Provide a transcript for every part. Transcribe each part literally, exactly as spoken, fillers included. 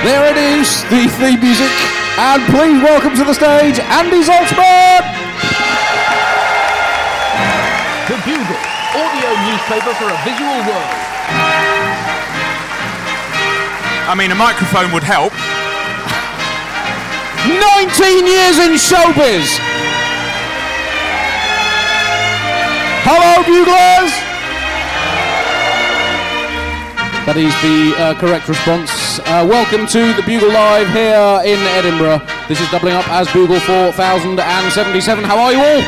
There it is, the theme music. And please welcome to the stage, Andy Zaltzman! The Bugle, audio newspaper for a visual world. I mean, a microphone would help. nineteen years in showbiz! Hello, Buglers! That is the uh, correct response. Uh, welcome to the Bugle Live here in Edinburgh. This is doubling up as Bugle four thousand seventy-seven. How are you all?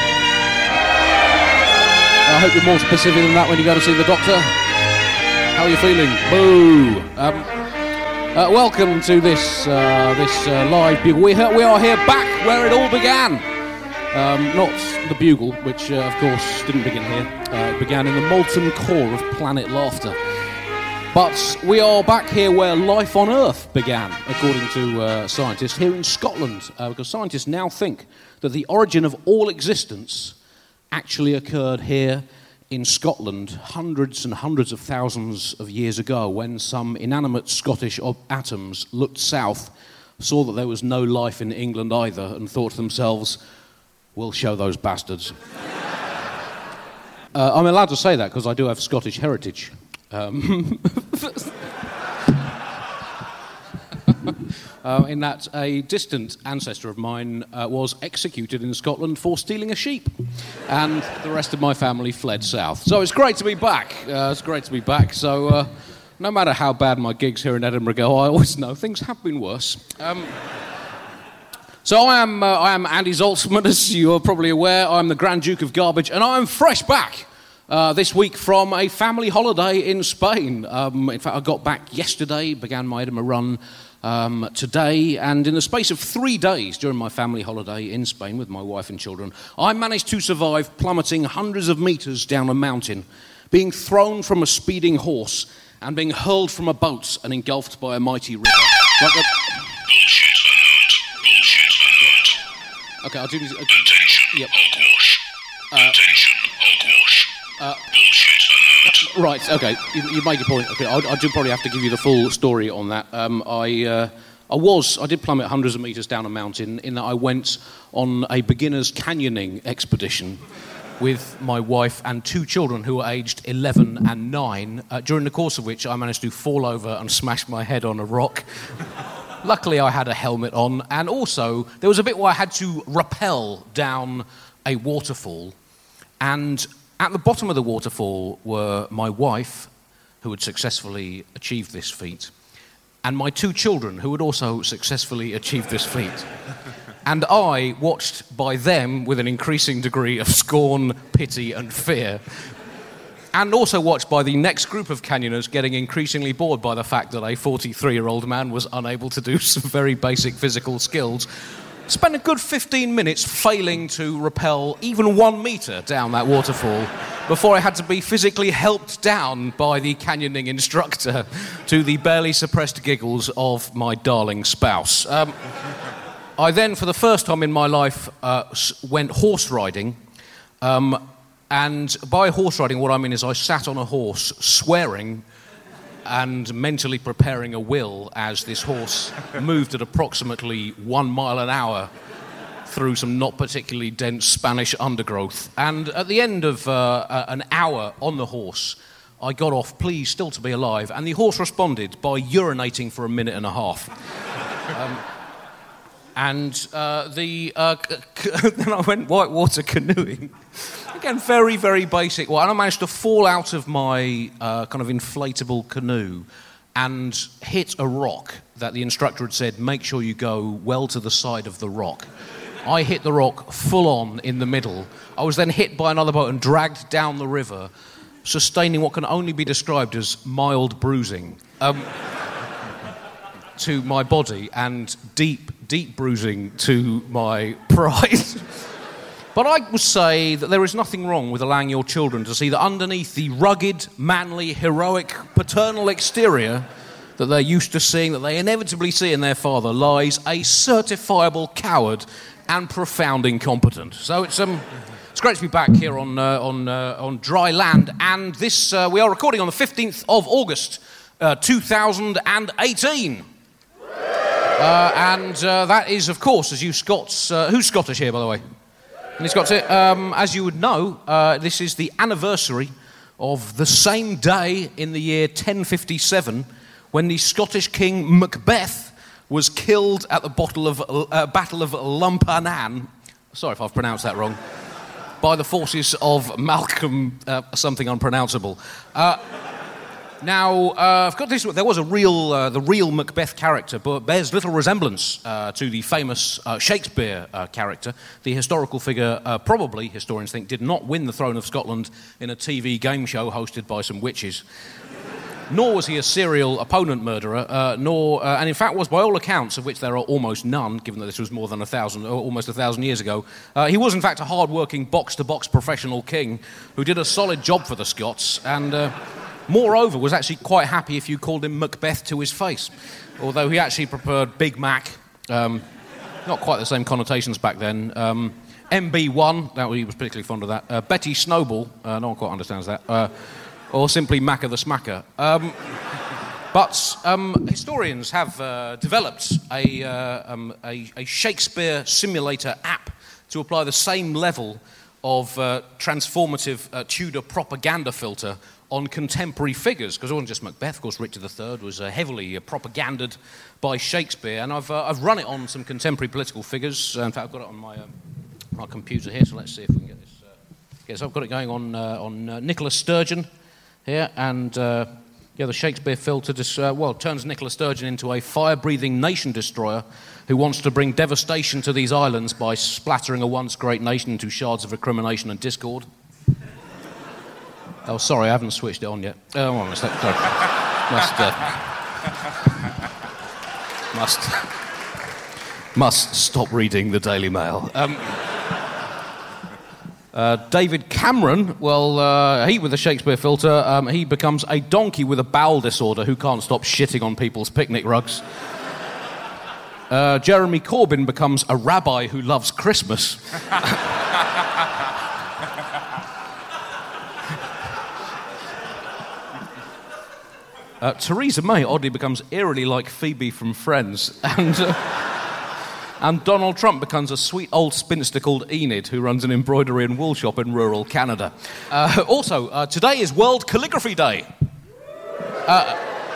I hope you're more specific than that when you go to see the doctor. How are you feeling? Boo! Um, uh, welcome to this uh, this uh, live Bugle. We, we are here back where it all began. Um, not the Bugle, which uh, of course didn't begin here. Uh, it began in the molten core of Planet Laughter. But we are back here where life on Earth began, according to uh, scientists here in Scotland, uh, because scientists now think that the origin of all existence actually occurred here in Scotland hundreds and hundreds of thousands of years ago, when some inanimate Scottish atoms looked south, saw that there was no life in England either, and thought to themselves, we'll show those bastards. uh, I'm allowed to say that because I do have Scottish heritage. Um, uh, in that a distant ancestor of mine uh, was executed in Scotland for stealing a sheep, and the rest of my family fled south. So it's great to be back. Uh, it's great to be back. So uh, no matter how bad my gigs here in Edinburgh go, I always know things have been worse. Um, so I am uh, I am Andy Zaltzman, as you are probably aware. I'm the Grand Duke of Garbage, and I'm fresh back. Uh, this week from a family holiday in Spain. Um, in fact, I got back yesterday, began my Edinburgh run um, today, and in the space of three days during my family holiday in Spain with my wife and children, I managed to survive plummeting hundreds of metres down a mountain, being thrown from a speeding horse, and being hurled from a boat and engulfed by a mighty river. Like a... Bullshit alert. Bullshit alert. Okay, I'll do this. Uh, Attention, yep. hogwash. Uh, Attention, hogwash. Uh, Bullshit alert. Right, okay, you, you made your point. Okay, I, I do probably have to give you the full story on that. Um, I, uh, I was, I did plummet hundreds of metres down a mountain in that I went on a beginner's canyoning expedition with my wife and two children who were aged eleven and nine, uh, during the course of which I managed to fall over and smash my head on a rock. Luckily, I had a helmet on, and also there was a bit where I had to rappel down a waterfall, and at the bottom of the waterfall were my wife, who had successfully achieved this feat, and my two children, who had also successfully achieved this feat. And I, watched by them with an increasing degree of scorn, pity, and fear, and also watched by the next group of canyoners getting increasingly bored by the fact that a forty-three-year-old man was unable to do some very basic physical skills, spent a good fifteen minutes failing to rappel even one metre down that waterfall before I had to be physically helped down by the canyoning instructor, to the barely suppressed giggles of my darling spouse. Um, I then, for the first time in my life, uh, went horse riding. Um, and by horse riding, what I mean is I sat on a horse swearing and mentally preparing a will as this horse moved at approximately one mile an hour through some not particularly dense Spanish undergrowth. And at the end of uh, an hour on the horse, I got off, pleased still to be alive, and the horse responded by urinating for a minute and a half. Um, and uh, the uh, c- c- then I went whitewater canoeing. Again, very, very basic. Well, and I managed to fall out of my uh, kind of inflatable canoe and hit a rock that the instructor had said, make sure you go well to the side of the rock. I hit the rock full on in the middle. I was then hit by another boat and dragged down the river, sustaining what can only be described as mild bruising um, to my body, and deep, deep bruising to my pride. But I would say that there is nothing wrong with allowing your children to see that underneath the rugged, manly, heroic, paternal exterior that they're used to seeing, that they inevitably see in their father, lies a certifiable coward and profound incompetent. So it's um, it's great to be back here on uh, on uh, on dry land, and this uh, we are recording on the fifteenth of August, uh, two thousand eighteen. Uh, and uh, that is, of course, as you Scots... Uh, who's Scottish here, by the way? Any Scots here? Um, as you would know, uh, this is the anniversary of the same day in the year ten fifty-seven when the Scottish king Macbeth was killed at the bottle of, uh, Battle of Lumphanan. Sorry if I've pronounced that wrong. By the forces of Malcolm, uh, something unpronounceable. Uh, now, uh, I've got this. There was a real, uh, the real Macbeth character, but bears little resemblance uh, to the famous uh, Shakespeare uh, character. The historical figure, uh, probably historians think, did not win the throne of Scotland in a T V game show hosted by some witches. Nor was he a serial opponent murderer, uh, nor, uh, and in fact was, by all accounts, of which there are almost none, given that this was more than a thousand, or almost a thousand years ago, uh, he was in fact a hard-working box-to-box professional king who did a solid job for the Scots, and uh, moreover was actually quite happy if you called him Macbeth to his face, although he actually preferred Big Mac, um, not quite the same connotations back then. Um, M B one, that he was particularly fond of that. Uh, Betty Snowball, uh, no one quite understands that. Uh, or simply Macca the Smacker. Um, but um, historians have uh, developed a, uh, um, a, a Shakespeare simulator app to apply the same level of uh, transformative uh, Tudor propaganda filter on contemporary figures, because it wasn't just Macbeth, of course. Richard the Third was uh, heavily uh, propaganded by Shakespeare, and I've, uh, I've run it on some contemporary political figures. Uh, in fact, I've got it on my, um, my computer here, so let's see if we can get this. Uh, yeah, so I've got it going on, uh, on uh, Nicola Sturgeon here, and uh, yeah, the Shakespeare filter just, uh, well, turns Nicola Sturgeon into a fire-breathing nation destroyer who wants to bring devastation to these islands by splattering a once great nation into shards of recrimination and discord. Oh, sorry, I haven't switched it on yet. Oh, well, must, sorry. must, uh, must, must stop reading the Daily Mail. Um, Uh, David Cameron, well, uh, he with the Shakespeare filter, um, he becomes a donkey with a bowel disorder who can't stop shitting on people's picnic rugs. Uh, Jeremy Corbyn becomes a rabbi who loves Christmas. uh, Theresa May oddly becomes eerily like Phoebe from Friends, and... Uh, And Donald Trump becomes a sweet old spinster called Enid, who runs an embroidery and wool shop in rural Canada. Uh, also, uh, today is World Calligraphy Day. Uh,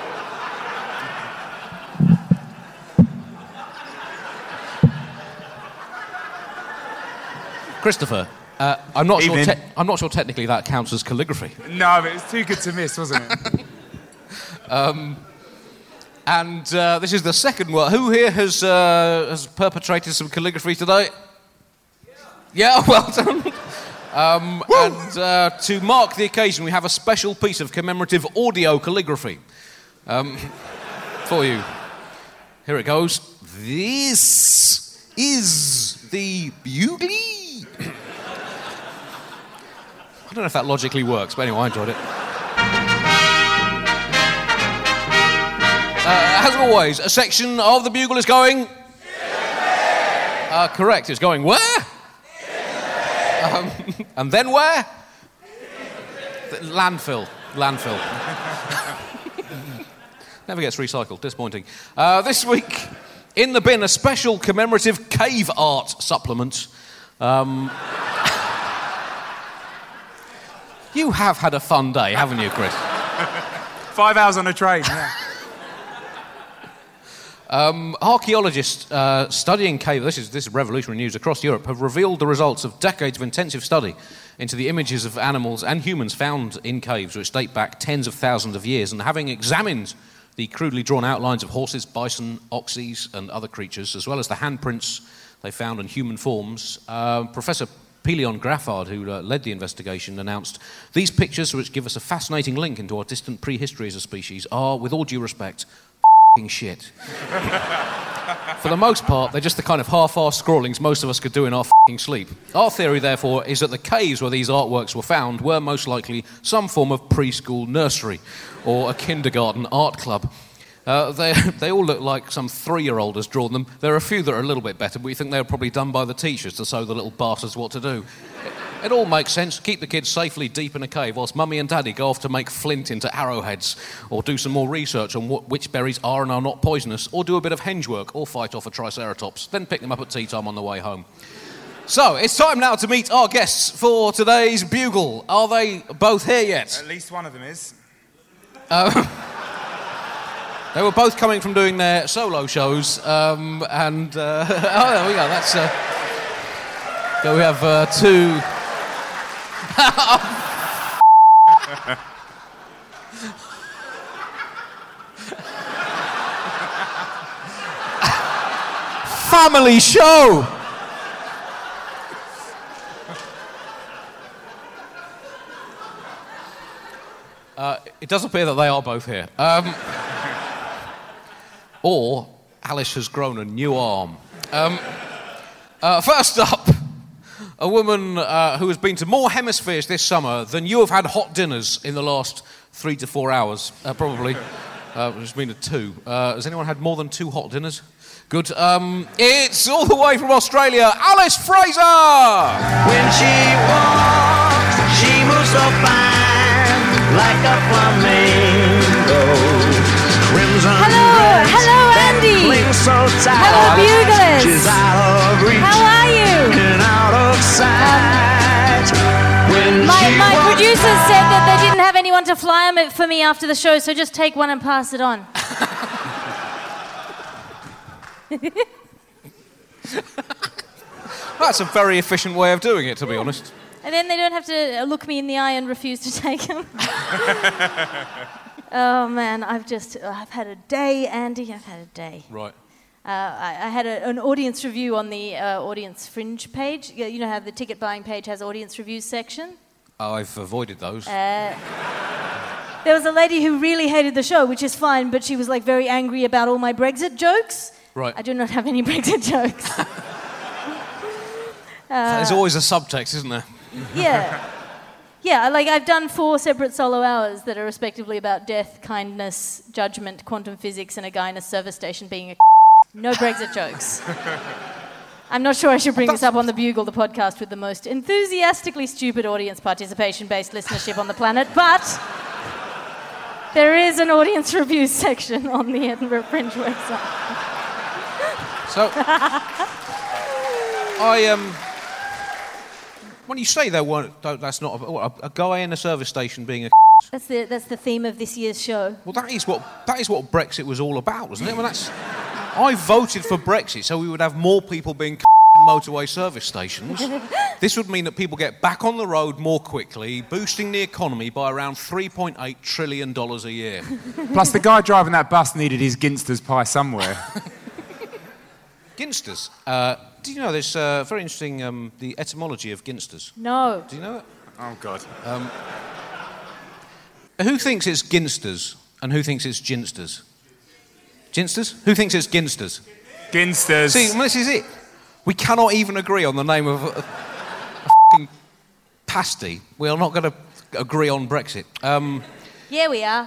Christopher, uh, I'm not sure. Te- I'm not sure technically that counts as calligraphy. No, but it's too good to miss, wasn't it? um. And uh, this is the second one. Who here has uh, has perpetrated some calligraphy today? Yeah, yeah, well done. um, and uh, to mark the occasion, we have a special piece of commemorative audio calligraphy um, for you. Here it goes. This is the Bugly. I don't know if that logically works, but anyway, I enjoyed it. Uh, as always, a section of the Bugle is going... Uh, correct, it's going where? Um, and then where? The landfill. Landfill. Never gets recycled, disappointing. Uh, this week, in the bin, a special commemorative cave art supplement. Um, you have had a fun day, haven't you, Chris? Five hours on a train, yeah. Um, archaeologists uh, studying caves, this is, this is revolutionary news, across Europe, have revealed the results of decades of intensive study into the images of animals and humans found in caves, which date back tens of thousands of years. And having examined the crudely drawn outlines of horses, bison, oxys, and other creatures, as well as the handprints they found in human forms, uh, Professor Pelion Graffard, who uh, led the investigation, announced, "These pictures, which give us a fascinating link into our distant prehistory as a species, are, with all due respect, shit. For the most part, they're just the kind of half-assed scrawlings most of us could do in our f***ing sleep. Our theory, therefore, is that the caves where these artworks were found were most likely some form of preschool nursery or a kindergarten art club. Uh, they, they all look like some three-year-old has drawn them. There are a few that are a little bit better, but we think they were probably done by the teachers to show the little bastards what to do. It all makes sense. Keep the kids safely deep in a cave whilst Mummy and Daddy go off to make flint into arrowheads, or do some more research on what, which berries are and are not poisonous, or do a bit of henge work, or fight off a triceratops. Then pick them up at tea time on the way home. So, it's time now to meet our guests for today's Bugle. Are they both here yet? At least one of them is. Uh, they were both coming from doing their solo shows, um, and... Uh, oh, there we go, that's... Uh, so we have uh, two... Family show! Uh, it does appear that they are both here. Um, or Alice has grown a new arm. Um, uh, first up, a woman uh, who has been to more hemispheres this summer than you have had hot dinners in the last three to four hours, uh, probably. Uh, it's been a two. Uh, has anyone had more than two hot dinners? Good. Um, it's all the way from Australia, Alice Fraser! When she walks, she moves so fine, like a flamingo. Crimson Hello, dress, hello, Andy. clings so tight. Hello, Buglers. She's out of reach. How are you? And out of sight. When My, she my walks producers by, said that they didn't have anyone to fly them for me after the show, so just take one and pass it on. That's a very efficient way of doing it, to be honest. And then they don't have to look me in the eye and refuse to take them. Oh man, I've just, I've had a day, Andy, I've had a day. Right. Uh, I, I had a, an audience review on the uh, Audience Fringe page. You you know how the ticket buying page has audience reviews section? I've avoided those. Uh, there was a lady who really hated the show, which is fine, but she was like very angry about all my Brexit jokes. Right. I do not have any Brexit jokes. There's always a subtext, isn't there? Yeah. Yeah, like I've done four separate solo hours that are respectively about death, kindness, judgment, quantum physics, and a guy in a service station being a no Brexit jokes. I'm not sure I should bring this up on the Bugle, the podcast with the most enthusiastically stupid audience participation-based listenership on the planet, but there is an audience review section on the Edinburgh Fringe website. So, I, um... when you say there weren't... That's not... A, what, a guy in a service station being a... That's the, that's the theme of this year's show. Well, that is what that is what Brexit was all about, wasn't it? Well, that's... I voted for Brexit so we would have more people being in motorway service stations. This would mean that people get back on the road more quickly, boosting the economy by around three point eight trillion dollars a year. Plus, the guy driving that bus needed his Ginster's pie somewhere. Ginsters. Uh, do you know there's uh, very interesting, um, the etymology of Ginsters? No. Do you know it? Oh, God. Um, who thinks it's Ginsters and who thinks it's Ginsters? Ginsters? Who thinks it's Ginsters? Ginsters. See, well, this is it. We cannot even agree on the name of a, a, a f***ing pasty. We are not going to agree on Brexit. Um, Yeah, we are.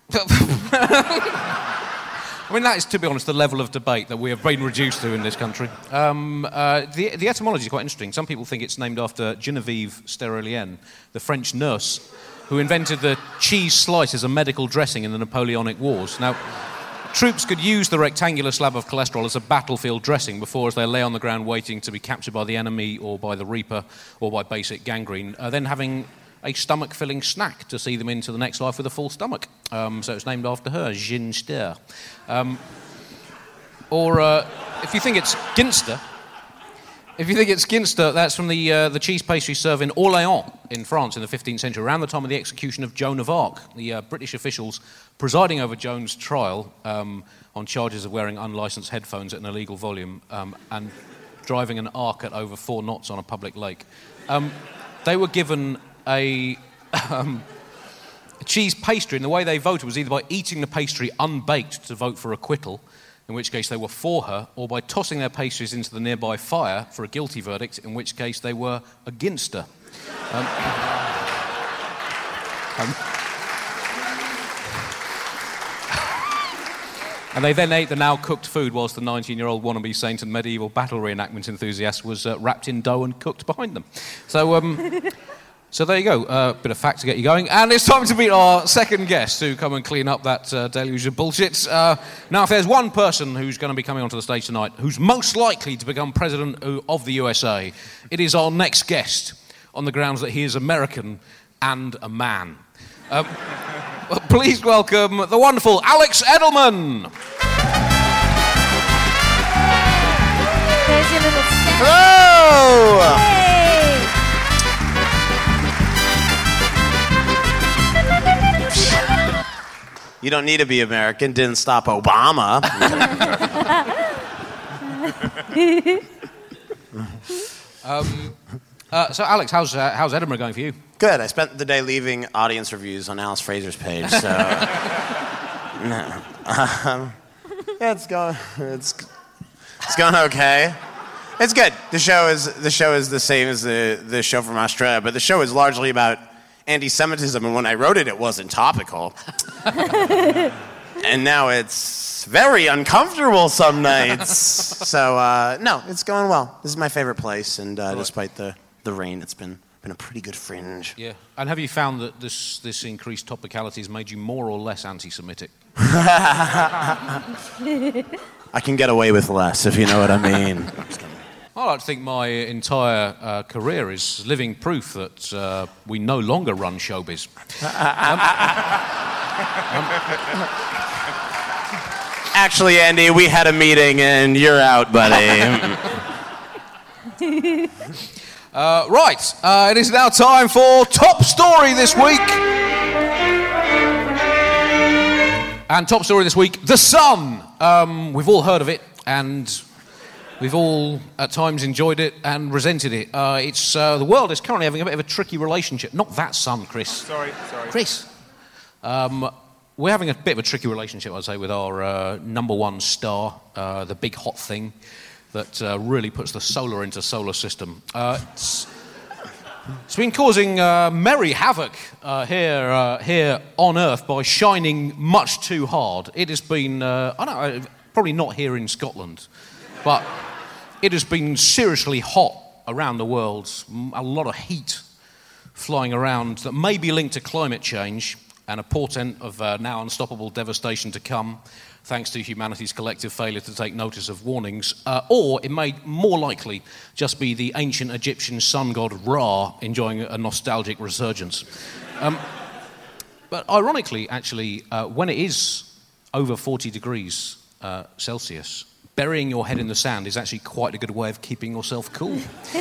I mean, that is, to be honest, the level of debate that we have been reduced to in this country. Um, uh, the, the etymology is quite interesting. Some people think it's named after Genevieve Sterolienne, the French nurse who invented the cheese slice as a medical dressing in the Napoleonic Wars. Now, troops could use the rectangular slab of cholesterol as a battlefield dressing before, as they lay on the ground waiting to be captured by the enemy or by the Reaper or by basic gangrene, uh, then having a stomach-filling snack to see them into the next life with a full stomach. Um, so it's named after her, Ginster. Um, or uh, if you think it's Ginster, if you think it's Ginster, that's from the uh, the cheese pastry served in Orléans in France in the fifteenth century, around the time of the execution of Joan of Arc. The uh, British officials presiding over Joan's trial um, on charges of wearing unlicensed headphones at an illegal volume um, and driving an ark at over four knots on a public lake. Um, they were given a, um, a cheese pastry, and the way they voted was either by eating the pastry unbaked to vote for acquittal, in which case they were for her, or by tossing their pastries into the nearby fire for a guilty verdict, in which case they were against her. Um, um, And they then ate the now cooked food whilst the nineteen-year-old wannabe saint and medieval battle reenactment enthusiast was uh, wrapped in dough and cooked behind them. So, um, so there you go. A uh, bit of fact to get you going. And it's time to meet our second guest to come and clean up that uh, deluge of bullshit. Uh, now, if there's one person who's going to be coming onto the stage tonight who's most likely to become president of the U S A, it is our next guest, on the grounds that he is American and a man. Um, please welcome the wonderful Alex Edelman. There's your little step. Hello! Hey! You don't need to be American. Didn't stop Obama. um, uh, so, Alex, how's uh, how's Edinburgh going for you? Good. I spent the day leaving audience reviews on Alice Fraser's page, so no. Um, yeah, it's going. It's it's going okay. It's good. The show is the show is the same as the the show from Australia, but the show is largely about anti-Semitism, and when I wrote it, it wasn't topical. And now it's very uncomfortable some nights. So uh, no, it's going well. This is my favorite place, and uh, right. despite the the rain, it's been. Been a pretty good fringe. Yeah. And have you found that this this increased topicality has made you more or less anti-Semitic? I can get away with less, if you know what I mean. I like to think my entire uh, career is living proof that uh, we no longer run showbiz. um, um, Actually, Andy, we had a meeting and you're out, buddy. Uh, right, uh, it is now time for Top Story this week. And Top Story this week, The Sun. Um, we've all heard of it, and we've all at times enjoyed it and resented it. Uh, it's uh, the world is currently having a bit of a tricky relationship. Not that Sun, Chris. Sorry, sorry. Chris. Um, we're having a bit of a tricky relationship, I'd say, with our uh, number one star, uh, the big hot thing that uh, really puts the solar into solar system. Uh, it's, it's been causing uh, merry havoc uh, here uh, here on Earth by shining much too hard. It has been, uh, I don't know, probably not here in Scotland, but it has been seriously hot around the world. A lot of heat flying around that may be linked to climate change and a portent of uh, now unstoppable devastation to come, thanks to humanity's collective failure to take notice of warnings, uh, or it may more likely just be the ancient Egyptian sun god Ra enjoying a nostalgic resurgence. Um, but ironically, actually, uh, when it is over forty degrees uh, Celsius, burying your head in the sand is actually quite a good way of keeping yourself cool.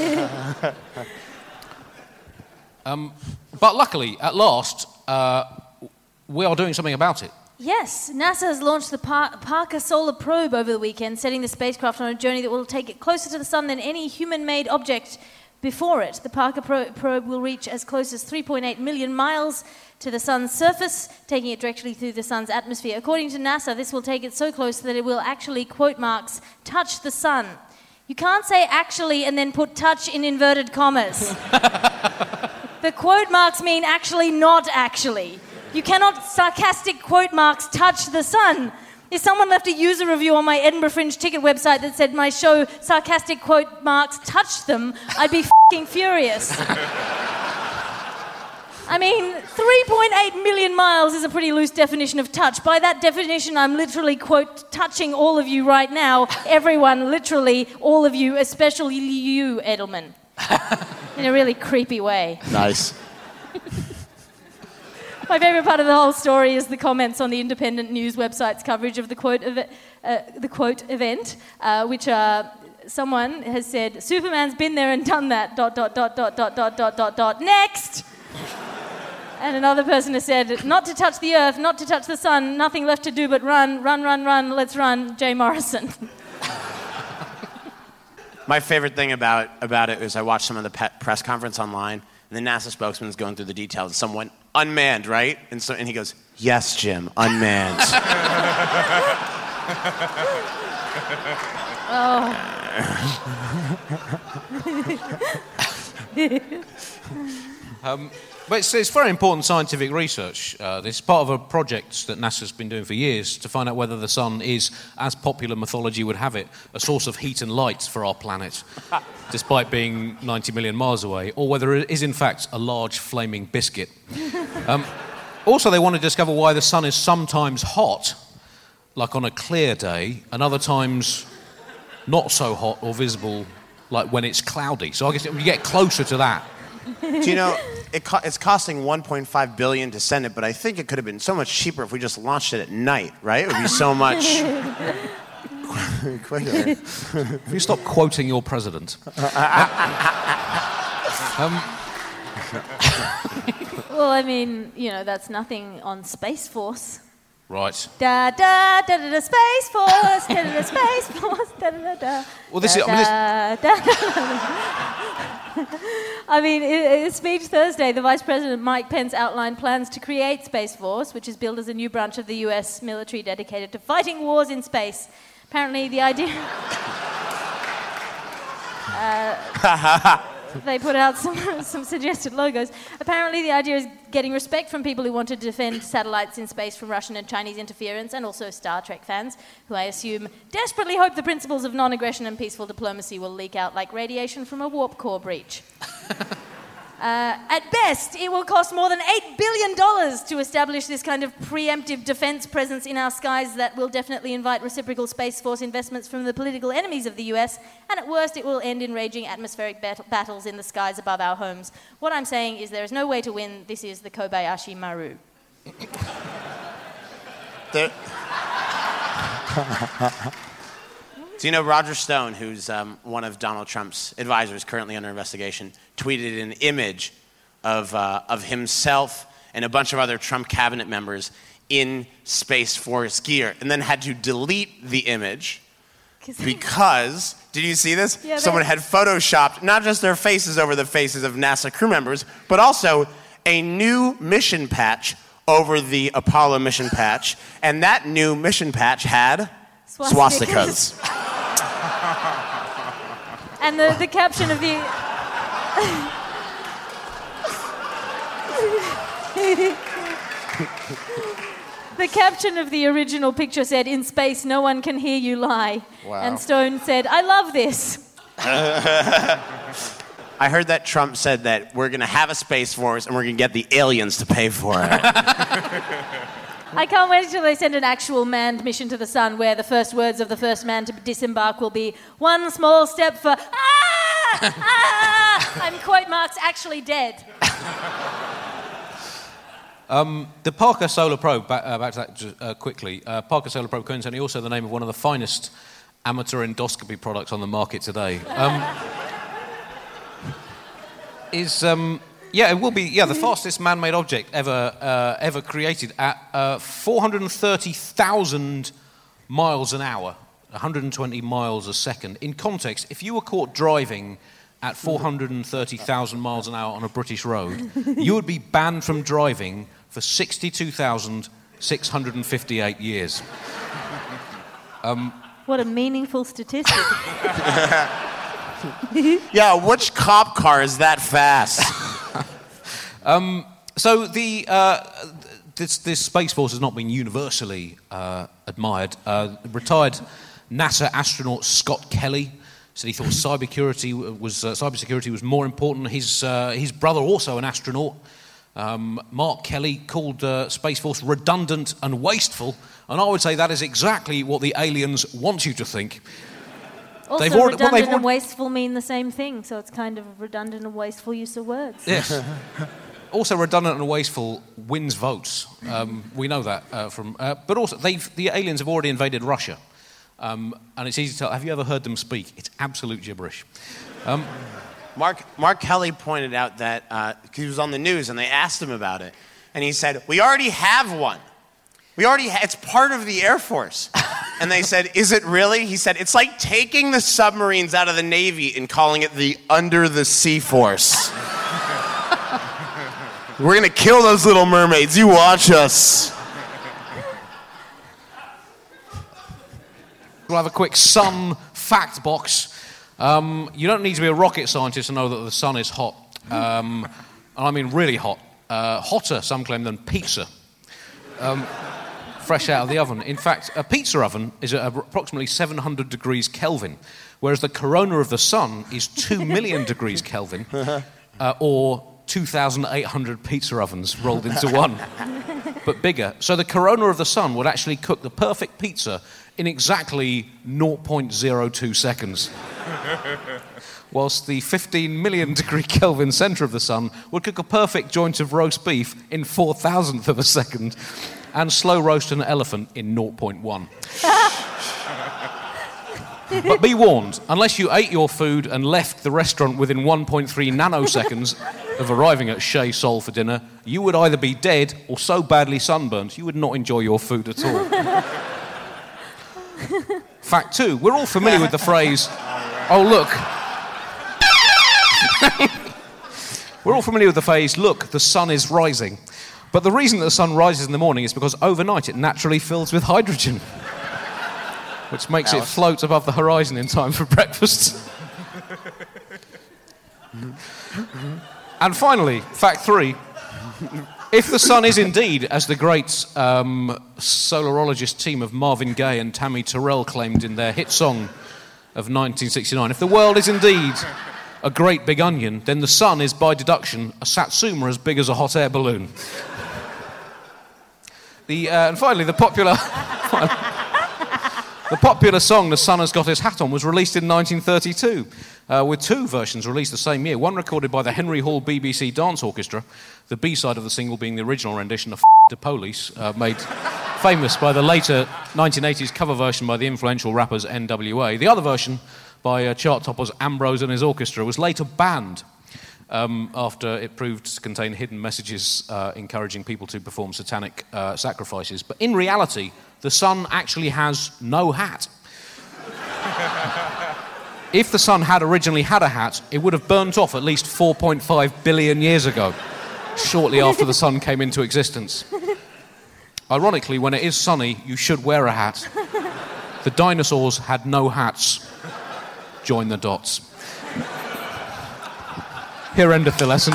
um, but luckily, at last, uh, we are doing something about it. Yes, NASA has launched the Par- Parker Solar Probe over the weekend, setting the spacecraft on a journey that will take it closer to the sun than any human-made object before it. The Parker Pro- Probe will reach as close as three point eight million miles to the sun's surface, taking it directly through the sun's atmosphere. According to NASA, this will take it so close that it will actually, quote marks, touch the sun. You can't say actually and then put touch in inverted commas. The quote marks mean actually, not actually. You cannot sarcastic quote marks touch the sun. If someone left a user review on my Edinburgh Fringe ticket website that said my show sarcastic quote marks touched them, I'd be f***ing furious. I mean, three point eight million miles is a pretty loose definition of touch. By that definition, I'm literally, quote, touching all of you right now. Everyone, literally, all of you, especially you, Edelman. In a really creepy way. Nice. My favourite part of the whole story is the comments on the independent news website's coverage of the quote, ev- uh, the quote event, uh, which uh, someone has said, Superman's been there and done that, dot, dot, dot, dot, dot, dot, dot, dot, dot, next! And another person has said, not to touch the earth, not to touch the sun, nothing left to do but run, run, run, run, let's run, Jay Morrison. My favorite thing about, about it is I watched some of the pe- press conference online, and the NASA spokesman is going through the details, and someone went, unmanned, right? And so, and he goes, yes, Jim, unmanned. Oh. um, But it's, it's very important scientific research. Uh, this is part of a project that NASA's been doing for years to find out whether the sun is, as popular mythology would have it, a source of heat and light for our planet, despite being ninety million miles away, or whether it is in fact a large flaming biscuit. Um, also, they want to discover why the sun is sometimes hot, like on a clear day, and other times not so hot or visible, like when it's cloudy. So I guess we get closer to that. Do you know, it co- it's costing one point five billion dollars to send it, but I think it could have been so much cheaper if we just launched it at night, right? It would be so much quicker. If you stop quoting your president. um, Well, I mean, you know, that's nothing on Space Force. Right. Da da da da da Space Force, da da da Space Force, da da da da. Well, this is. I mean, this, Da, da, I mean, in his speech Thursday, the Vice President Mike Pence outlined plans to create Space Force, which is billed as a new branch of the U S military dedicated to fighting wars in space. Apparently, the idea. uh, they put out some, some suggested logos. Apparently, the idea is getting respect from people who want to defend satellites in space from Russian and Chinese interference, and also Star Trek fans, who I assume desperately hope the principles of non-aggression and peaceful diplomacy will leak out like radiation from a warp core breach. Uh, at best, it will cost more than eight billion dollars to establish this kind of preemptive defense presence in our skies that will definitely invite reciprocal Space Force investments from the political enemies of the U S, and at worst, it will end in raging atmospheric bat- battles in the skies above our homes. What I'm saying is there is no way to win. This is the Kobayashi Maru. There... Do you know Roger Stone, who's um, one of Donald Trump's advisors currently under investigation, tweeted an image of, uh, of himself and a bunch of other Trump cabinet members in Space Force gear, and then had to delete the image because, did you see this? Yeah, Someone had photoshopped not just their faces over the faces of NASA crew members, but also a new mission patch over the Apollo mission patch, and that new mission patch had swastikas. swastikas. And the, the caption of the... the caption of the original picture said, "In space, no one can hear you lie." Wow. And Stone said, "I love this." I heard that Trump said that we're going to have a Space Force and we're going to get the aliens to pay for it. I can't wait until they send an actual manned mission to the sun where the first words of the first man to disembark will be, "One small step for... Ah! Ah! I'm quote marks actually dead." Um, the Parker Solar Probe, back, uh, back to that just, uh, quickly, uh, Parker Solar Probe coincidentally also the name of one of the finest amateur endoscopy products on the market today. Um, is, um, yeah, it will be, yeah, the fastest man-made object ever uh, ever created at uh, four hundred thirty thousand miles an hour, one hundred twenty miles a second. In context, if you were caught driving at four hundred thirty thousand miles an hour on a British road, you would be banned from driving for sixty-two thousand six hundred fifty-eight years. Um, What a meaningful statistic. Yeah, which cop car is that fast? um, so the uh, this, this Space Force has not been universally uh, admired. Uh, retired NASA astronaut Scott Kelly said he thought cybersecurity was uh, cybersecurity was more important. His uh, his brother, also an astronaut, um, Mark Kelly, called uh, Space Force redundant and wasteful, and I would say that is exactly what the aliens want you to think. Also, They've already, redundant well, they've and already, wasteful mean the same thing, so it's kind of a redundant and wasteful use of words. yes. Also, redundant and wasteful wins votes. Um, we know that uh, from. Uh, but also, they've the aliens have already invaded Russia. Um, and it's easy to tell. Have you ever heard them speak? It's absolute gibberish. Um, Mark, Mark Kelly pointed out that uh, he was on the news and they asked him about it. And he said, "We already have one. We already ha- it's part of the Air Force." And they said, "Is it really?" He said, "It's like taking the submarines out of the Navy and calling it the Under the Sea Force." We're going to kill those little mermaids. You watch us. We'll have a quick sun fact box. Um, you don't need to be a rocket scientist to know that the sun is hot. Um, and I mean really hot. Uh, hotter, some claim, than pizza. Um, fresh out of the oven. In fact, a pizza oven is at approximately seven hundred degrees Kelvin, whereas the corona of the sun is two million degrees Kelvin, uh, or two thousand eight hundred pizza ovens rolled into one, but bigger. So the corona of the sun would actually cook the perfect pizza in exactly zero point zero two seconds. Whilst the fifteen million degree Kelvin centre of the sun would cook a perfect joint of roast beef in four thousandth of a second and slow roast an elephant in zero point one. But be warned, unless you ate your food and left the restaurant within one point three nanoseconds of arriving at Chez Sol for dinner, you would either be dead or so badly sunburnt you would not enjoy your food at all. Fact two, we're all familiar with the phrase, oh look. We're all familiar with the phrase, look, the sun is rising. But the reason that the sun rises in the morning is because overnight it naturally fills with hydrogen, which makes Alice. it float above the horizon in time for breakfast. And finally, fact three, if the sun is indeed, as the great um, solarologist team of Marvin Gaye and Tammy Terrell claimed in their hit song of nineteen sixty-nine, if the world is indeed a great big onion, then the sun is, by deduction, a satsuma as big as a hot air balloon. The, uh, and finally, the popular... The popular song "The Sun Has Got His Hat On" was released in nineteen thirty-two, uh, with two versions released the same year. One recorded by the Henry Hall B B C Dance Orchestra, the B-side of the single being the original rendition of F*** the Police, uh, made famous by the later nineteen eighties cover version by the influential rappers N W A. The other version, by uh, chart toppers Ambrose and his orchestra, was later banned um, after it proved to contain hidden messages uh, encouraging people to perform satanic uh, sacrifices. But in reality, the sun actually has no hat. If the sun had originally had a hat, it would have burnt off at least four point five billion years ago, shortly after the sun came into existence. Ironically, when it is sunny, you should wear a hat. The dinosaurs had no hats. Join the dots. Here endeth the lesson.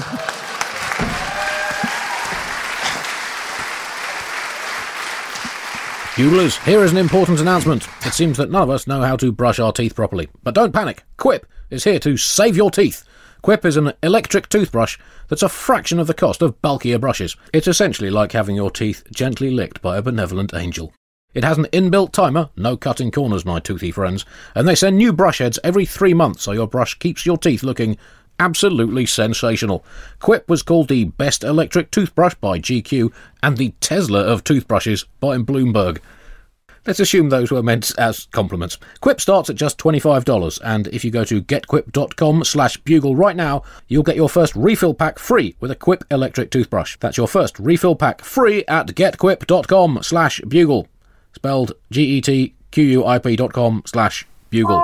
Buglers, here is an important announcement. It seems that none of us know how to brush our teeth properly. But don't panic. Quip is here to save your teeth. Quip is an electric toothbrush that's a fraction of the cost of bulkier brushes. It's essentially like having your teeth gently licked by a benevolent angel. It has an inbuilt timer, no cutting corners, my toothy friends, and they send new brush heads every three months so your brush keeps your teeth looking absolutely sensational. Quip was called the best electric toothbrush by G Q and the Tesla of toothbrushes by Bloomberg. Let's assume those were meant as compliments. Quip starts at just twenty-five dollars, and if you go to getquip.com slash bugle right now, you'll get your first refill pack free with a Quip electric toothbrush. That's your first refill pack free at getquip.com slash bugle. Spelled G-E-T-Q-U-I-P dot com slash bugle.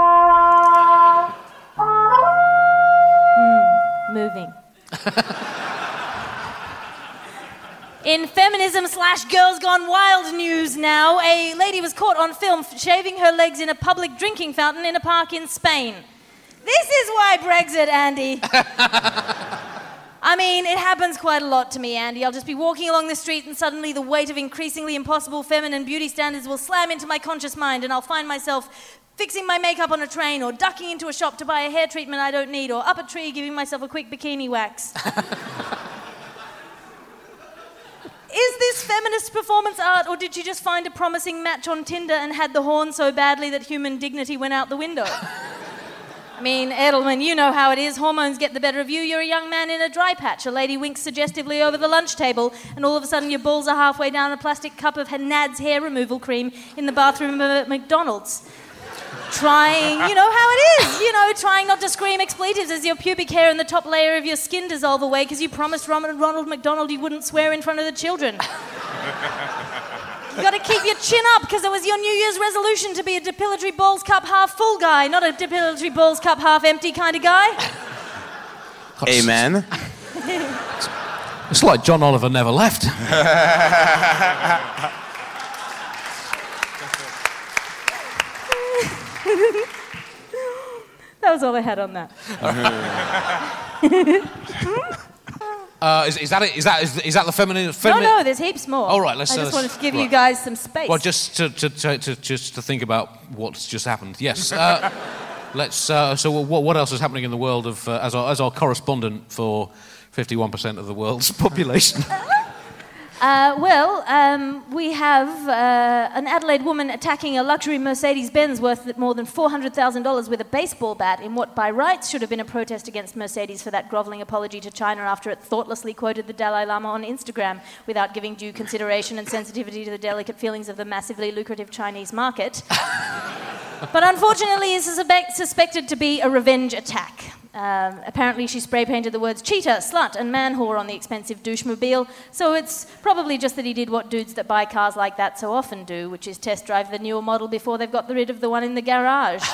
Moving. In feminism slash girls gone wild news now, a lady was caught on film shaving her legs in a public drinking fountain in a park in Spain. This is why Brexit, Andy. I mean, it happens quite a lot to me, Andy. I'll just be walking along the street and suddenly the weight of increasingly impossible feminine beauty standards will slam into my conscious mind and I'll find myself fixing my makeup on a train, or ducking into a shop to buy a hair treatment I don't need, or up a tree giving myself a quick bikini wax. Is this feminist performance art, or did you just find a promising match on Tinder and had the horn so badly that human dignity went out the window? I mean, Edelman, you know how it is. Hormones get the better of you. You're a young man in a dry patch. A lady winks suggestively over the lunch table, and all of a sudden your balls are halfway down a plastic cup of Nad's hair removal cream in the bathroom of McDonald's. Trying, you know how it is, you know, trying not to scream expletives as your pubic hair and the top layer of your skin dissolve away because you promised Ronald McDonald you wouldn't swear in front of the children. You got to keep your chin up because it was your New Year's resolution to be a depilatory balls cup half full guy, not a depilatory balls cup half empty kind of guy. Amen. It's like John Oliver never left. That was all I had on that. Uh, is, is that it? Is that is, is that the feminine? No, feminine? no, there's heaps more. All right, let's. I uh, just wanted to give you right. guys some space. Well, just to, to, to, to just to think about what's just happened. Yes. Uh, let's. Uh, so, what, what else is happening in the world of uh, as our as our correspondent for fifty-one percent of the world's population? Uh, well, um, we have uh, an Adelaide woman attacking a luxury Mercedes-Benz worth more than four hundred thousand dollars with a baseball bat in what by rights should have been a protest against Mercedes for that grovelling apology to China after it thoughtlessly quoted the Dalai Lama on Instagram without giving due consideration and sensitivity to the delicate feelings of the massively lucrative Chinese market. But unfortunately, this is suspe- suspected to be a revenge attack. Um, apparently she spray painted the words cheater, slut and man whore on the expensive douchemobile, so it's probably just that he did what dudes that buy cars like that so often do, which is test drive the newer model before they've got rid of the one in the garage.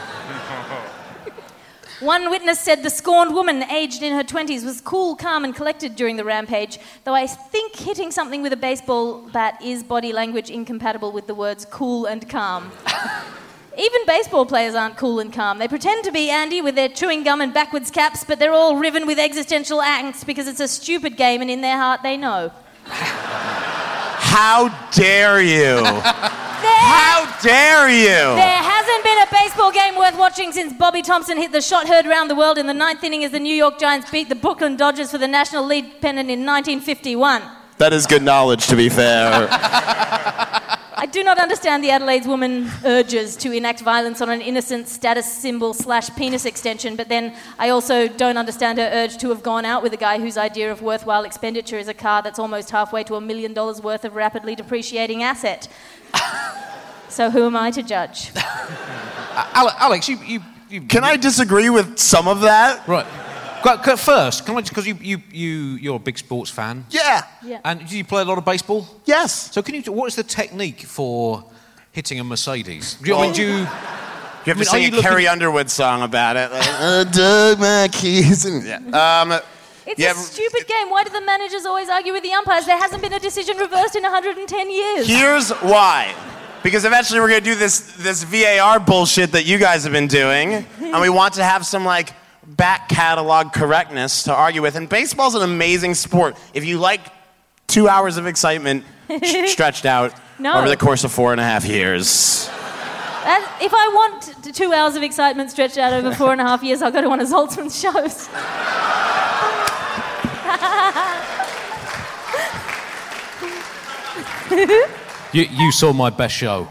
One witness said the scorned woman, aged in her twenties, was cool, calm and collected during the rampage, though I think hitting something with a baseball bat is body language incompatible with the words cool and calm. Even baseball players aren't cool and calm. They pretend to be, Andy, with their chewing gum and backwards caps, but they're all riven with existential angst because it's a stupid game and in their heart they know. How dare you? There, How dare you? there hasn't been a baseball game worth watching since Bobby Thompson hit the shot heard around the world in the ninth inning as the New York Giants beat the Brooklyn Dodgers for the National League pennant in nineteen fifty-one. That is good knowledge, to be fair. I do not understand the Adelaide's woman urges to enact violence on an innocent status symbol slash penis extension, but then I also don't understand her urge to have gone out with a guy whose idea of worthwhile expenditure is a car that's almost halfway to a million dollars worth of rapidly depreciating asset. So who am I to judge? uh, Alex, you, you, you... Can I disagree with some of that? Right. First, can I, because you, you, you, you're a big sports fan. Yeah. Yeah. And do you play a lot of baseball? Yes. So can you, what is the technique for hitting a Mercedes? Do you, I mean, do you... You have I to mean, sing a looking... Carrie Underwood song about it. Like, I dug my keys. And, yeah. um, It's yeah, a stupid game. Why do the managers always argue with the umpires? There hasn't been a decision reversed in one hundred ten years. Here's why. Because eventually we're going to do this, this V A R bullshit that you guys have been doing, and we want to have some, like, back catalog correctness to argue with. And baseball's an amazing sport. If you like two hours of excitement sh- stretched out No. over the course of four and a half years. That, if I want t- two hours of excitement stretched out over four and a half years, I'll go to one of Zoltzman's shows. You, you saw my best show.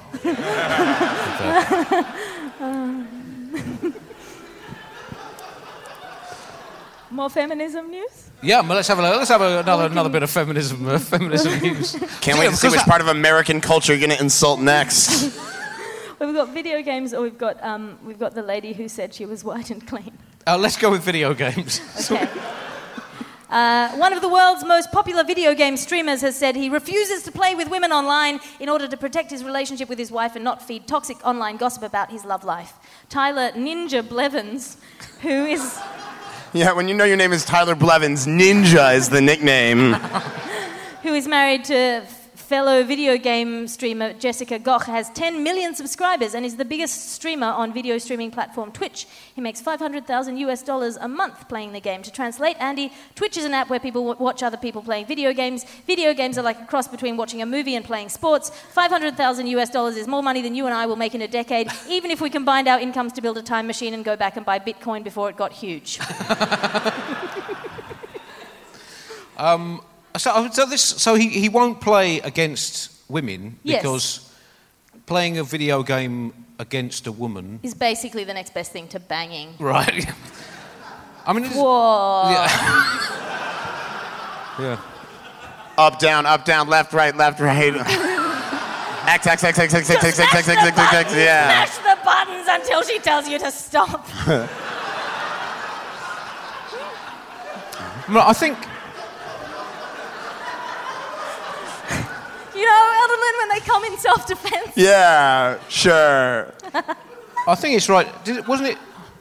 More feminism news? Yeah, but let's have a let's have a, another another bit of feminism uh, feminism news. Can't wait to see which part of American culture you're going to insult next. Well, we've got video games, or we've got um, we've got the lady who said she was white and clean. Uh, let's go with video games. Okay. Uh, one of the world's most popular video game streamers has said he refuses to play with women online in order to protect his relationship with his wife and not feed toxic online gossip about his love life. Tyler Ninja Blevins, who is... Yeah, when you know your name is Tyler Blevins, Ninja is the nickname. who is married to fellow video game streamer Jessica Goch, has ten million subscribers and is the biggest streamer on video streaming platform Twitch. He makes five hundred thousand US dollars a month playing the game. To translate, Andy, Twitch is an app where people w- watch other people playing video games. Video games are like a cross between watching a movie and playing sports. five hundred thousand US dollars is more money than you and I will make in a decade, even if we combined our incomes to build a time machine and go back and buy Bitcoin before it got huge. um... So, so this, so he, he won't play against women Yes. because playing a video game against a woman Is basically the next best thing to banging. right? I mean, it's, Whoa. yeah. yeah. Up, down, up, down, left, right, left, right. X, X, X, X, X, X, X, X, X, X, X, X, X, yeah. Smash the buttons until she tells you to stop. Well, I think. You know, Elderlin, when they come in self-defense. Yeah, sure. I think it's right. Did it, wasn't it?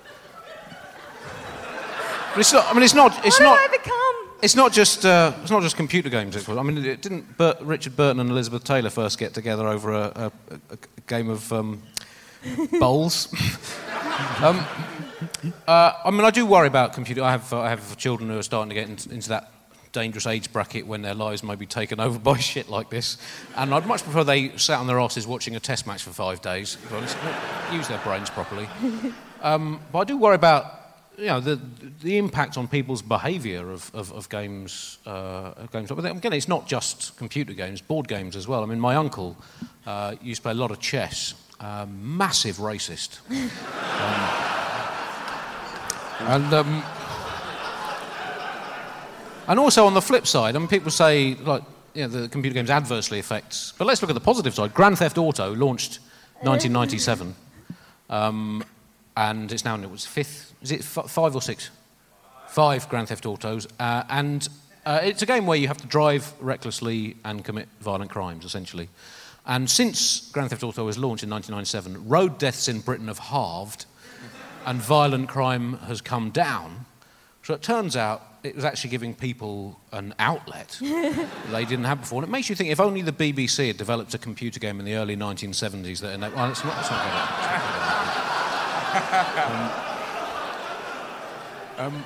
But it's not. I mean, it's not. It's What not. have I become? It's not just. Uh, it's not just computer games. It was. I mean, it didn't. Bert, Richard Burton and Elizabeth Taylor first get together over a, a, a, a game of um, bowls. um, uh, I mean, I do worry about computer. I have. Uh, I have children who are starting to get into, into that dangerous age bracket when their lives may be taken over by shit like this. And I'd much prefer they sat on their asses watching a test match for five days. Use their brains properly. Um, but I do worry about, you know, the the impact on people's behaviour of, of, of games. Uh, of games. But again, it's not just computer games, board games as well. I mean, my uncle uh, used to play a lot of chess. Uh, massive racist. um, and um, and also on the flip side, I mean, people say like, you know, the computer games adversely affect. But let's look at the positive side. Grand Theft Auto launched nineteen ninety-seven, um, and it's now in its fifth. Is it f- five or six? Five Grand Theft Autos, uh, and uh, it's a game where you have to drive recklessly and commit violent crimes, essentially. And since Grand Theft Auto was launched in nineteen ninety-seven, road deaths in Britain have halved, and violent crime has come down. So it turns out it was actually giving people an outlet they didn't have before. And it makes you think, if only the B B C had developed a computer game in the early nineteen seventies that... Ena- well, it's not, it's not good. Um,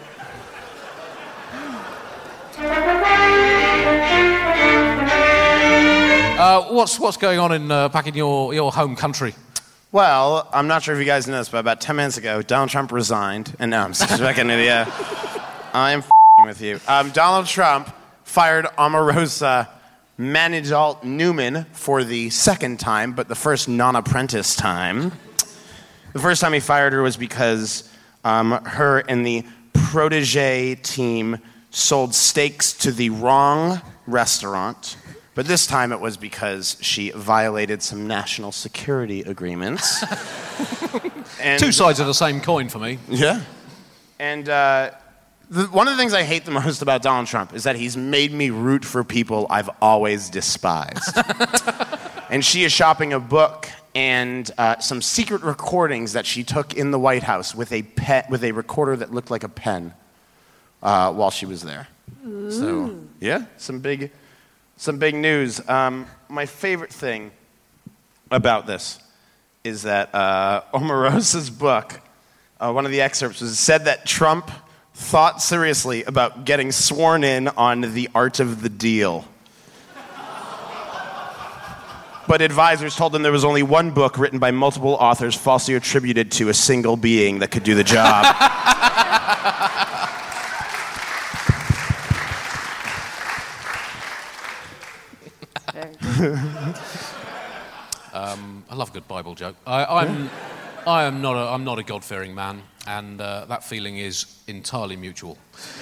uh, what's what's going on in uh, back in your, your home country? Well, I'm not sure if you guys know this, but about ten minutes ago, Donald Trump resigned. And no, I'm just back in India. I'm f***ing with you. Um, Donald Trump fired Omarosa Manigault Newman for the second time, but the first non-apprentice time. The first time he fired her was because um, her and the protege team sold steaks to the wrong restaurant. But this time it was because she violated some national security agreements. And, Two sides of the same coin for me. Yeah. And uh, the, one of the things I hate the most about Donald Trump is that he's made me root for people I've always despised. And she is shopping a book and uh, some secret recordings that she took in the White House with a pe- with a recorder that looked like a pen uh, while she was there. Ooh. So, yeah, some big... Some big news. Um, my favorite thing about this is that uh, Omarosa's book, uh, one of the excerpts was said that Trump thought seriously about getting sworn in on the art of the deal. But advisors told him there was only one book written by multiple authors falsely attributed to a single being that could do the job. um, I love a good Bible joke. I, I'm, I am not a, I'm not a God-fearing man, and uh, that feeling is entirely mutual.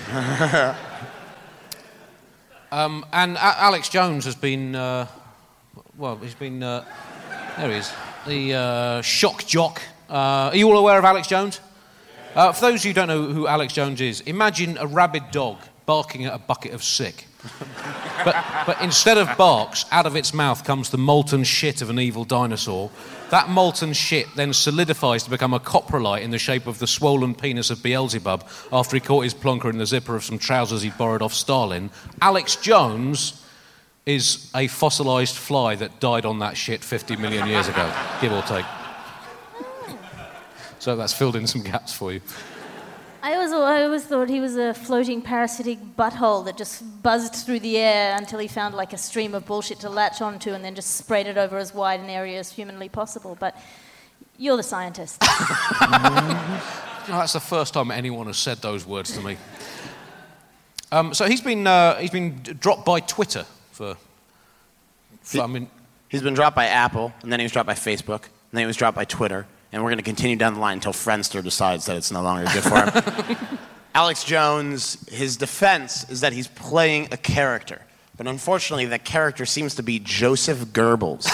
um, and a- Alex Jones has been, uh, well, he's been, uh, there he is, the uh, shock jock. Uh, are you all aware of Alex Jones? Uh, for those of you who don't know who Alex Jones is, imagine a rabid dog barking at a bucket of sick. But, but instead of barks, out of its mouth comes the molten shit of an evil dinosaur. That molten shit then solidifies to become a coprolite in the shape of the swollen penis of Beelzebub after he caught his plonker in the zipper of some trousers he'd borrowed off Stalin. Alex Jones is a fossilised fly that died on that shit fifty million years ago, give or take. So that's filled in some gaps for you. I always, I always thought he was a floating parasitic butthole that just buzzed through the air until he found like a stream of bullshit to latch onto and then just sprayed it over as wide an area as humanly possible. But you're the scientist. You know, that's the first time anyone has said those words to me. Um, so he's been uh, he's been dropped by Twitter for. for I mean, he's been dropped by Apple, and then he was dropped by Facebook, and then he was dropped by Twitter. And we're going to continue down the line until Friendster decides that it's no longer good for him. Alex Jones, his defense is that he's playing a character. But unfortunately, that character seems to be Joseph Goebbels.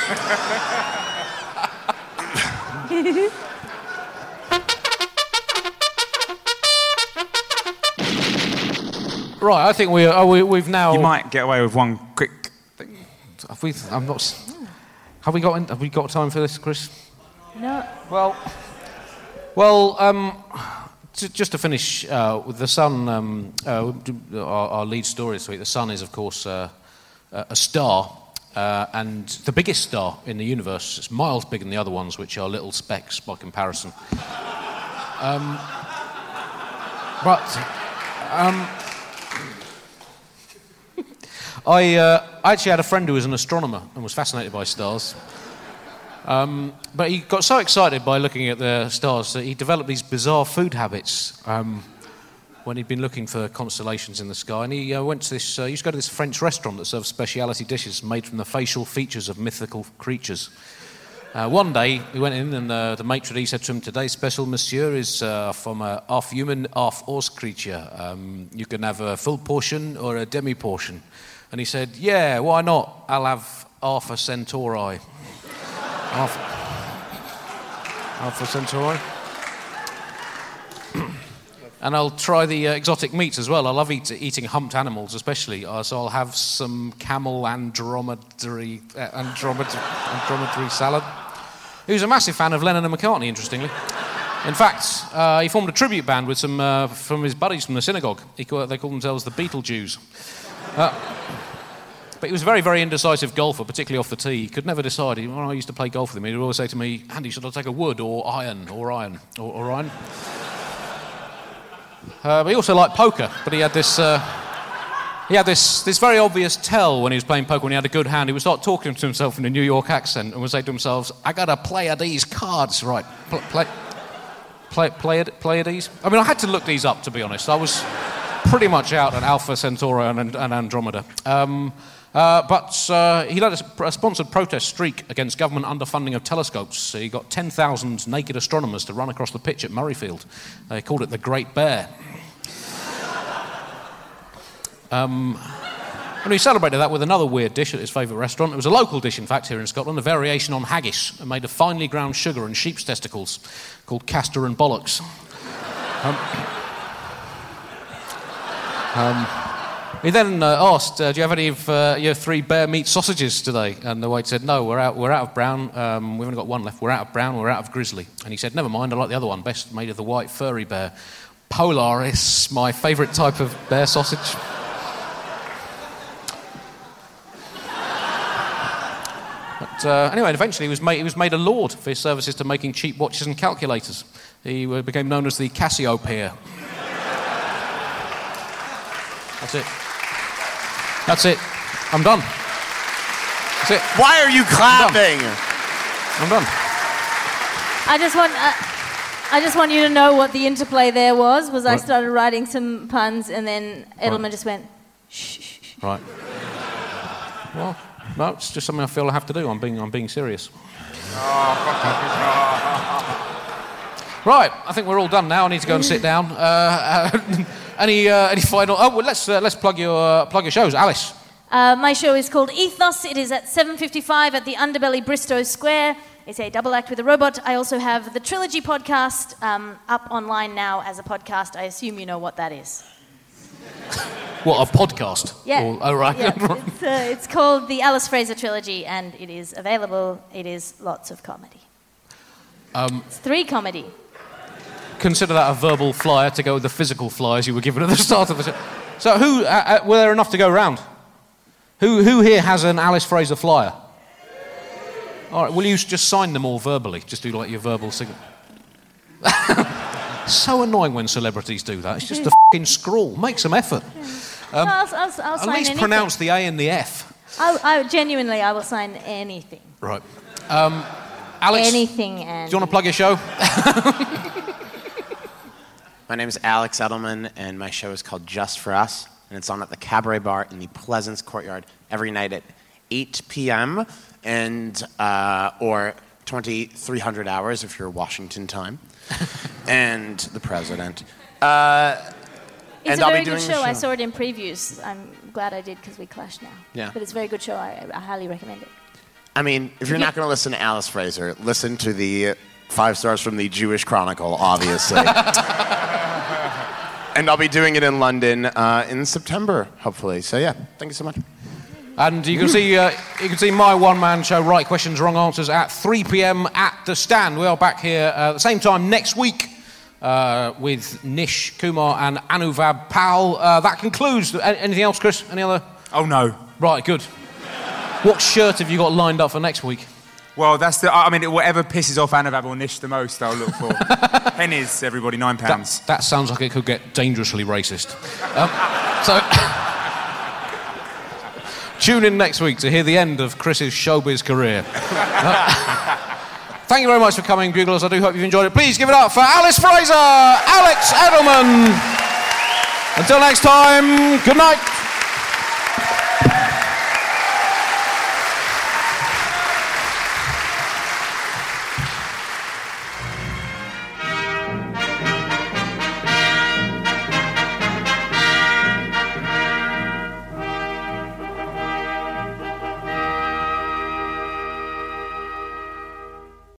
Right, I think we, uh, we, we've now... You might get away with one quick thing. Have we, I'm not... Have we got, have we got time for this, Chris? No. Well, well, um, t- just to finish uh, with The Sun, um, uh, our, our lead story this week, The Sun is, of course, uh, a star, uh, and the biggest star in the universe. It's miles bigger than the other ones, which are little specks by comparison. Um, but um, I, uh, I actually had a friend who was an astronomer and was fascinated by stars. Um, but he got so excited by looking at the stars that he developed these bizarre food habits um, when he'd been looking for constellations in the sky. And he uh, went to this, uh, he used to go to this French restaurant that serves speciality dishes made from the facial features of mythical creatures. Uh, one day he went in and uh, the maitre d' said to him, "Today's special, monsieur, is uh, from a half human, half horse creature. Um, you can have a full portion or a demi portion." And he said, "Yeah, why not? I'll have half a centauri." Half, half a centauri. And I'll try the uh, exotic meats as well. I love eat, eating humped animals, especially. Uh, so I'll have some camel andromedary, uh, andromedary, andromedary salad. He was a massive fan of Lennon and McCartney, interestingly. In fact, uh, he formed a tribute band with some uh, from his buddies from the synagogue. He call, they called themselves the Beetlejuice. Uh, But he was a very, very indecisive golfer, particularly off the tee. He could never decide. When I used to play golf with him, he would always say to me, "Andy, should I take a wood or iron or iron or, or iron?" Uh, but he also liked poker. But he had this, uh, he had this, this very obvious tell when he was playing poker. When he had a good hand, he would start talking to himself in a New York accent and would say to himself, "I got to play at these cards, right? Play, play, play, play, at, play at these." I mean, I had to look these up, to be honest. I was pretty much out on Alpha Centauri and, and Andromeda. Um, Uh, but uh, he led a, a sponsored protest streak against government underfunding of telescopes. He got ten thousand naked astronomers to run across the pitch at Murrayfield. They called it the Great Bear. Um, and he celebrated that with another weird dish at his favourite restaurant. It was a local dish, in fact, here in Scotland, a variation on haggis, made of finely ground sugar and sheep's testicles, called castor and bollocks. Um, um, He then uh, asked, uh, "Do you have any of uh, your three bear meat sausages today?" And the waiter said, "No, we're out. We're out of brown. Um, we've only got one left. We're out of brown. We're out of grizzly." And he said, "Never mind. I like the other one best, made of the white furry bear. Polaris, my favourite type of bear sausage." But uh, anyway, eventually he was made he was made a lord for his services to making cheap watches and calculators. He uh, became known as the Cassiopeia. That's it. That's it. I'm done. That's it. Why are you clapping? I'm done. I just want, uh, I just want you to know what the interplay there was. Was I started writing some puns and then Edelman Right. just went, shh, shh, shh. Right. Well, no, it's just something I feel I have to do. I'm being, I'm being serious. Right. I think we're all done now. I need to go and sit down. Uh, uh, any, uh, any final? Oh, well, let's uh, let's plug your uh, plug your shows, Alice. Uh, my show is called Ethos. It is at seven fifty-five at the Underbelly Bristow Square. It's a double act with a robot. I also have the Trilogy podcast um, up online now as a podcast. I assume you know what that is. What, a podcast? Yeah. Or, oh, right. Yeah. It's, uh, it's called the Alice Fraser Trilogy, and it is available. It is lots of comedy. Um, It's three comedy. Consider that a verbal flyer to go with the physical flyers you were given at the start of the show. So, who uh, uh, were there enough to go round? Who who here has an Alice Fraser flyer? All right, will you just sign them all verbally? Just do like your verbal signal. So annoying when celebrities do that. It's just a f***ing scrawl. Make some effort. Um, I'll, I'll, I'll at sign least anything. pronounce the A and the F. I, I, genuinely, I will sign anything. Right. Um, Alex, Anything and... do you want to plug your show? My name is Alex Edelman, and my show is called Just For Us, and it's on at the Cabaret Bar in the Pleasance Courtyard every night at eight p.m. and uh, or twenty-three hundred hours if you're Washington time, and the president. Uh, It's and a I'll very be good doing show. a I saw it in previews. I'm glad I did because we clashed now. Yeah. But it's a very good show. I, I highly recommend it. I mean, if you're not going to listen to Alice Fraser, listen to the five stars from the Jewish Chronicle, obviously. And I'll be doing it in London uh, in September, hopefully. So yeah, thank you so much. And you can see uh, you can see my one-man show, Right Questions, Wrong Answers, at three p.m. at The Stand. We are back here uh, at the same time next week uh, with Nish Kumar and Anuvab Pal. Uh, that concludes. Anything else, Chris? Any other? Oh, no. Right, good. What shirt have you got lined up for next week? Well, that's the... I mean, whatever pisses off Anuvab or Nish the most, I'll look for. Pennies, everybody, nine pounds. That, that sounds like it could get dangerously racist. Um, so... Tune in next week to hear the end of Chris's showbiz career. Thank you very much for coming, Buglers. I do hope you've enjoyed it. Please give it up for Alice Fraser, Alex Edelman. Until next time, good night.